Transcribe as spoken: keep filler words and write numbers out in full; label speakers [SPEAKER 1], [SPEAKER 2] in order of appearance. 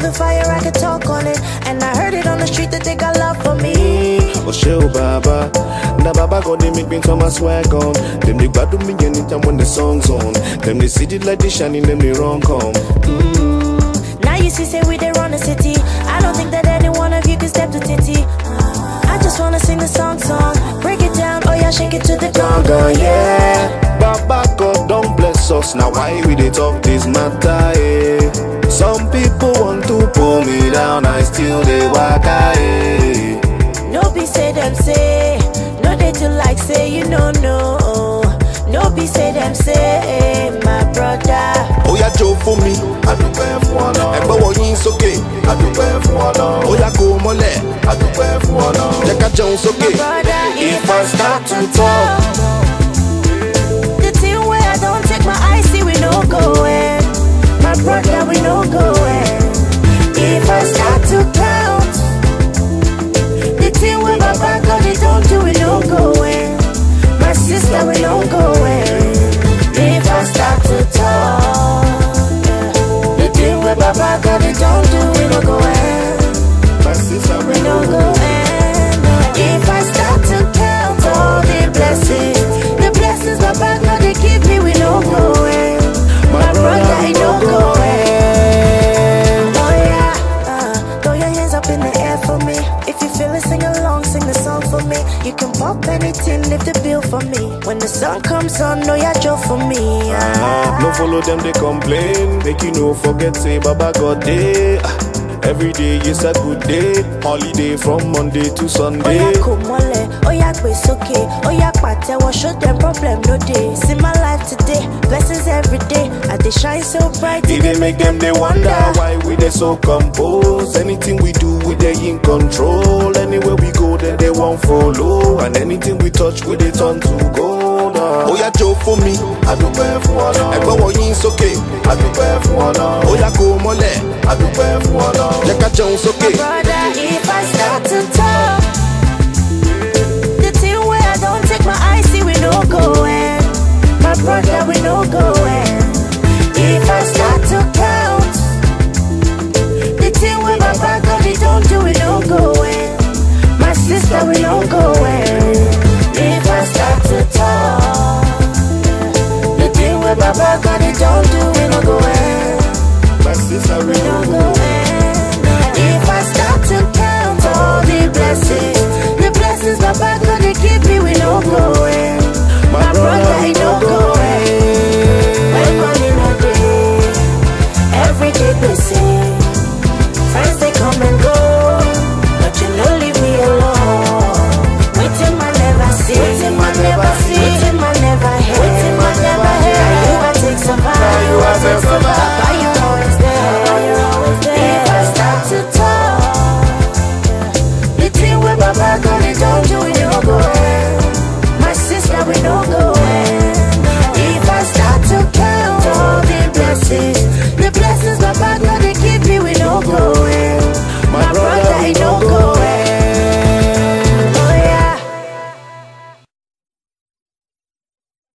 [SPEAKER 1] the fire, I could talk on it. And I heard it on the street that they got love for me.
[SPEAKER 2] Oh, show Baba. Now Baba God, they make me turn my swag on. Them they bad to me anytime when the song's on. Them they see the light, they shining, them they wrong come.
[SPEAKER 1] Mm. Now you see, say we they run the city. I don't think that any one of you can step to Titty. I just wanna sing the song song. Break it down, oh yeah, shake it to the gong gong, yeah.
[SPEAKER 2] Baba God don't bless us. Now why we they talk this matter, eh? Some people want to pull me down, I still they waka, eh?
[SPEAKER 1] No be say them say, no they do like say you know no. No be say them say, my brother.
[SPEAKER 2] Oh yeah, Joe for me, I do pay for one. And but what is okay, I do pay for one. Oh yeah, go mole, I do pay for one. Check out Jones okay.
[SPEAKER 1] Brother,
[SPEAKER 2] if I start to talk,
[SPEAKER 1] the thing where I don't take my eyes, see we no going. My brother, we no going. If I start to count, the thing where my back on it don't do, we no going. My sister, we no going. If I start to talk, yeah. The thing where my back on it don't do, we no going.
[SPEAKER 2] my sister,
[SPEAKER 1] We no going. If I start to count all the blessings, the blessings my back now they give me, we no going. My brother, he no going. Oh yeah, uh, throw your hands up in the air for me. If you feel it, sing along, sing the song for me. You can pop anything, lift the bill for me. When the sun comes on, know your joke for me.
[SPEAKER 2] uh, no follow them, they complain. Make you no forget, say Baba God day. Every day is a good day. Holiday from Monday to Sunday.
[SPEAKER 1] Oya komole, oya gbesoke, oya patewo, show them problem no day. See my life today, blessings every day. I they shine so bright,
[SPEAKER 2] it they make them they wonder why we they so composed. Anything we do, we they in control. Anywhere we go, then they won't follow. And anything we touch, we they turn to gold. Oh yeah, Joe for me, I do pay for one. And but what is okay, I do pay for one. Oh yeah, go mole, I do pay for one. Check out Jones okay.
[SPEAKER 1] My brother, if I start to talk, the thing where I don't take my eyes, see we no going. My brother, we no going. If I start to count, the thing where my back on it don't do, we no going. My sister, we no going. If I start to talk, the thing where my back on it don't do, we no going.
[SPEAKER 2] My sister, we
[SPEAKER 1] We no
[SPEAKER 2] know.
[SPEAKER 1] going. If